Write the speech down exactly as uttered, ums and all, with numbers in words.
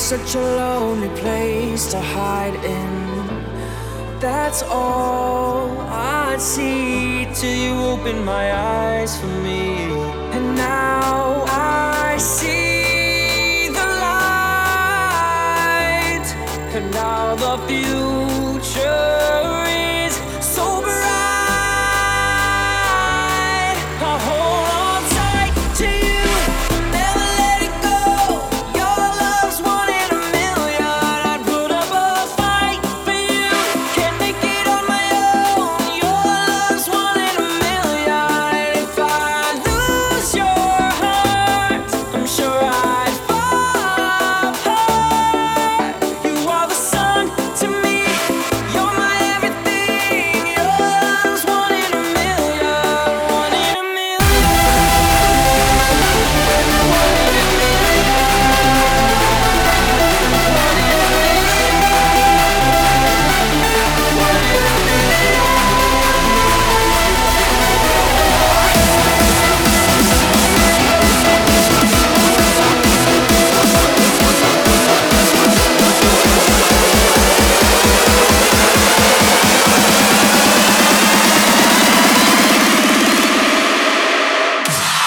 such a lonely place to hide in. That's all I'd see till you open my eyes for me. And now